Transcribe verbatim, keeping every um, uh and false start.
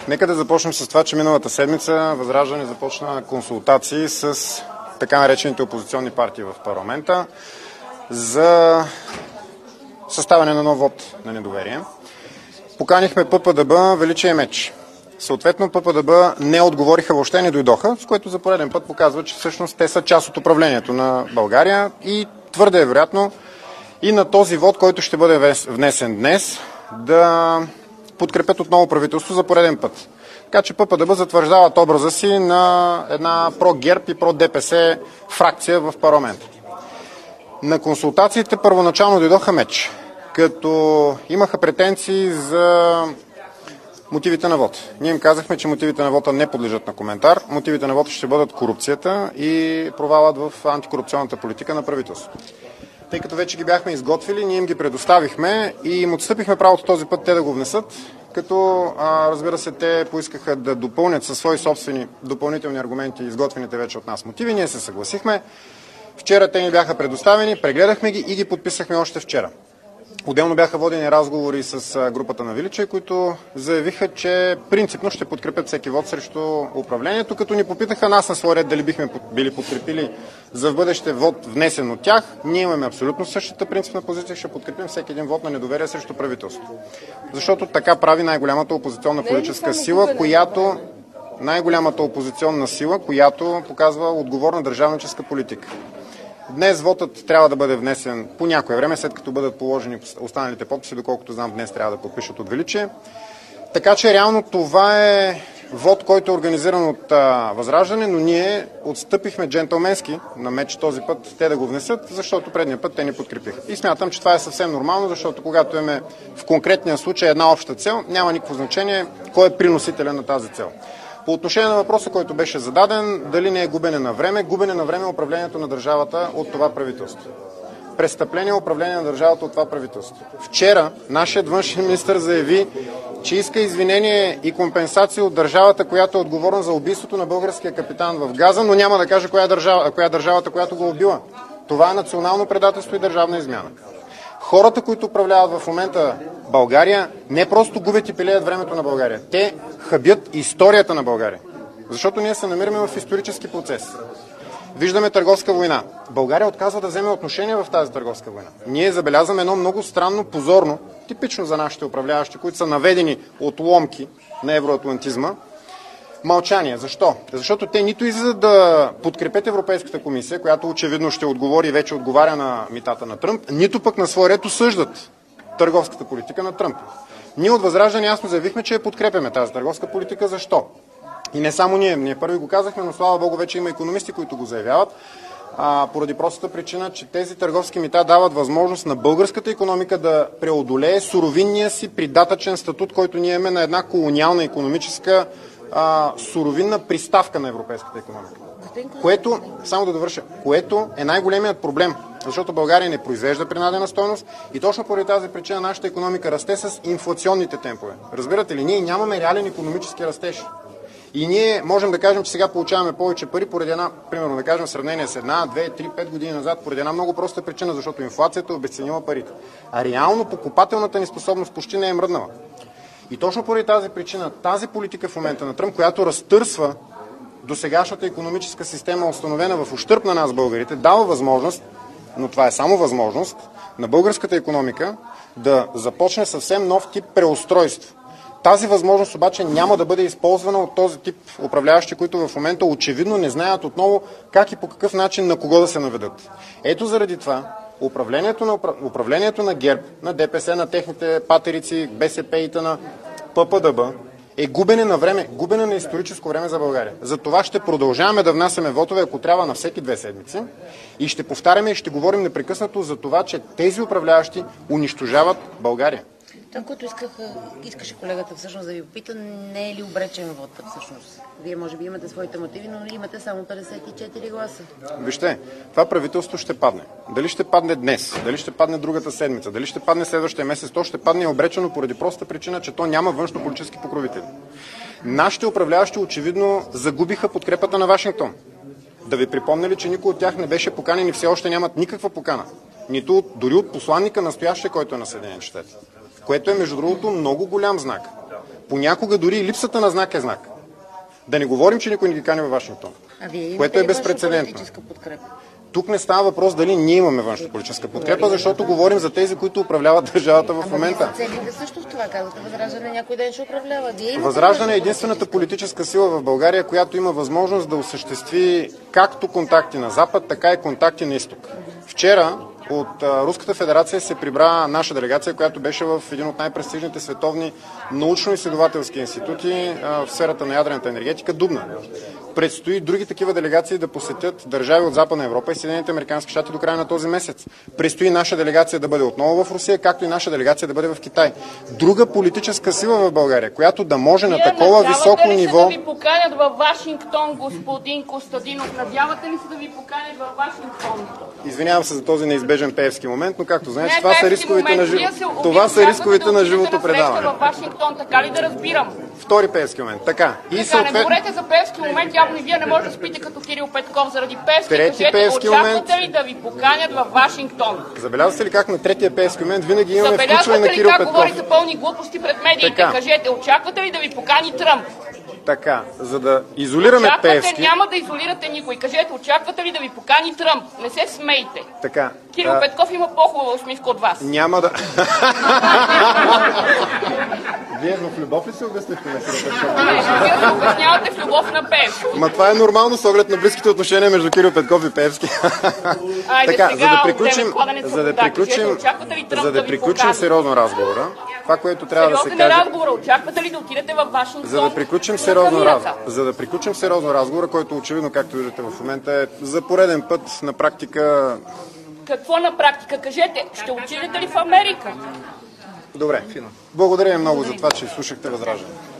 Нека да започнем с това, че миналата седмица ВЪЗРАЖДАНЕ започна консултации с така наречените опозиционни партии в парламента за съставяне на нов вот на недоверие. Поканихме ППДБ, Величие и Меч. Съответно ППДБ не отговориха, въобще не дойдоха, с което за пореден път показва, че всъщност те са част от управлението на България и твърде е вероятно и на този вот, който ще бъде внесен днес, да подкрепят отново правителство за пореден път. Така че ППДБ затвърждават образа си на една про-ГЕРБ и про-ДПС фракция в парламента. На консултациите първоначално дойдоха Меч, като имаха претенции за мотивите на вота. Ние им казахме, че мотивите на вота не подлежат на коментар. Мотивите на вота ще бъдат корупцията и провалът в антикорупционната политика на правителството. Тъй като вече ги бяхме изготвили, ние им ги предоставихме и им отстъпихме правото този път те да го внесат, като а, разбира се, те поискаха да допълнят със свои собствени допълнителни аргументи изготвените вече от нас мотиви. Ние се съгласихме. Вчера те ни бяха предоставени, прегледахме ги и ги подписахме още вчера. Отделно бяха водени разговори с групата на Величие, които заявиха, че принципно ще подкрепят всеки вод срещу управлението, като ни попитаха нас на свой ред дали бихме били подкрепили за в бъдеще вод внесен от тях. Ние имаме абсолютно същата принципна позиция, ще подкрепим всеки един вод на недоверие срещу правителството. Защото така прави най-голямата опозиционна политическа сила, която най-голямата опозиционна сила, която показва отговорна държавническа политика. Днес вотът трябва да бъде внесен по някое време, след като бъдат положени останалите подписи, доколкото знам днес трябва да подпишат от Величие. Така че реално това е вод, който е организиран от а, ВЪЗРАЖДАНЕ, но ние отстъпихме джентълменски на Меч този път те да го внесат, защото предния път те ни подкрепиха. И смятам, че това е съвсем нормално, защото когато имаме в конкретния случай една обща цел, няма никакво значение кой е приносителя на тази цел. По отношение на въпроса, който беше зададен, дали не е губене на време, губене на време е управлението на държавата от това правителство. Престъпление е управление на държавата от това правителство. Вчера нашият външен министър заяви, че иска извинение и компенсация от държавата, която е отговорна за убийството на българския капитан в Газа, но няма да каже коя е държава, коя е държавата, която го убила. Това е национално предателство и държавна измяна. Хората, които управляват в момента България, не просто губят и пилеят времето на България. Те хабят историята на България. Защото ние се намираме в исторически процес. Виждаме търговска война. България отказва да вземе отношение в тази търговска война. Ние забелязваме едно много странно, позорно, типично за нашите управляващи, които са наведени от ломки на евроатлантизма, мълчание. Защо? Защото те нито излизат да подкрепят Европейската комисия, която очевидно ще отговори и вече отговаря на митата на Тръмп, нито пък на свой ред осъждат търговската политика на Тръмп. Ние от ВЪЗРАЖДАНЕ ясно заявихме, че подкрепяме тази търговска политика. Защо? И не само ние. Ние първи го казахме, но слава Богу вече има икономисти, които го заявяват. А, поради простата причина, че тези търговски мита дават възможност на българската икономика да преодолее суровинния си придатъчен статут, който ние имаме на една колониална икономическа а, суровинна приставка на европейската икономика. Което, само да довърша, което е най-големият проблем, защото България не произвежда принадена стойност и точно поради тази причина нашата икономика расте с инфлационните темпове. Разбирате ли, ние нямаме реален икономически растеж. И ние можем да кажем, че сега получаваме повече пари поради една, примерно да кажем в сравнение с една, две, три, пет години назад, поради една много проста причина, защото инфлацията е обезценила парите. А реално покупателната ни способност почти не е мръднала. И точно поради тази причина, тази политика в момента на Тръмп, която разтърсва досегашната икономическа система, установена в ущърб на нас българите, дава възможност, но това е само възможност, на българската икономика да започне съвсем нов тип преустройство. Тази възможност обаче няма да бъде използвана от този тип управляващи, които в момента очевидно не знаят отново как и по какъв начин на кого да се наведат. Ето заради това управлението на, управлението на ГЕРБ, на ДПС, на техните патерици, БСП и на ППДБ е губене на време, губене на историческо време за България. За това ще продължаваме да внасяме вотове, ако трябва, на всеки две седмици и ще повтаряме и ще говорим непрекъснато за това, че тези управляващи унищожават България. Това, което исках, искаше колегата всъщност да ви попита, не е ли обречен вотът всъщност? Вие може би имате своите мотиви, но имате само петдесет и четири гласа. Вижте, това правителство ще падне. Дали ще падне днес, дали ще падне другата седмица, дали ще падне следващия месец, то ще падне обречено поради простата причина, че то няма външнополитически покровители. Нашите управляващи очевидно загубиха подкрепата на Вашингтон. Да ви припомня ли, че никой от тях не беше поканен и все още нямат никаква покана. Нито дори от посланника настоящия, който е на Съединените щати. Което е, между другото, много голям знак. Понякога дори и липсата на знак е знак. Да не говорим, че никой не ги кани във Вашингтон. А вие имате което е ли безпрецедентно. политическа подкрепа? Тук не става въпрос дали ние имаме външнополитическа подкрепа, защото говорим за тези, които управляват държавата в момента. Ама вие се също в това казвате, Възраждане някой ден ще управлява. Вие имате Възраждане е ли единствената политическа сила в България, която има възможност да осъществи както контакти на Запад, така и контакти на Изток. Вчера от а, Руската федерация се прибра наша делегация, която беше в един от най-престижните световни научно-изследователски институти а, в сферата на ядрената енергетика, Дубна. Предстои други такива делегации да посетят държави от Западна Европа и Съединените американски щати до края на този месец. Предстои наша делегация да бъде отново в Русия, както и наша делегация да бъде в Китай. Друга политическа сила в България, която да може на такова високо ниво... да ви поканят във Вашингтон, господин Костадинов? Надявате ли се да ви поканят във Вашингтон? Извинявам се за този неизбежен пеевски момент, но както знаеш, Не, това са пеевски рисковите момент. на, Вие жив... се това са очаквате рисковите да на отидете живото на среща предаване. във Вашингтон, така ли да разбирам? Втори пеевски момент. Така. И Така, съответ... не говорете за пеевски момент, явно и вие не може да спите като Кирил Петков заради пеевски. Трети Кажете, пеевски очаквате момент. ли да ви поканят във Вашингтон? Забелязвате ли как на третия пеевски момент винаги имаме включване Забелязвате на ли Кирил как Петков? говорите пълни глупости пред медиите? Така. Кажете, очаквате ли да ви покани Тръмп? Така, за да изолираме Очаквате, пеевски... няма да изолирате никой. Кажете, очаквате ли да ви покани Тръмп? Не се смейте. Така. Кирил а, Петков има по-хубава усмивка от вас. Няма да... Вие в любов ли се обяснихте на Кирил Петков? Не, вие се обяснявате в любов на Пеевски. Ма това е нормално с оглед на близките отношения между Кирил Петков и Пеевски. Айде Така, сега за да от приключим, девет кладенеца за да вода. Кажете, приключим, очаквате ли Тръмп за да да ви приключим покани? сериозно разговора, това, което трябва да се Сериозен е каже... разговор. Очаквате ли да отидете във Вашингтон? За да приключим на сериозно камината? разговор, за да приключим сериозно разговора, който очевидно, както виждате в момента, е за пореден път на практика... Какво на практика? Кажете, ще отидете ли в Америка? Добре, благодаря ви много за това, че слушахте Възраждане.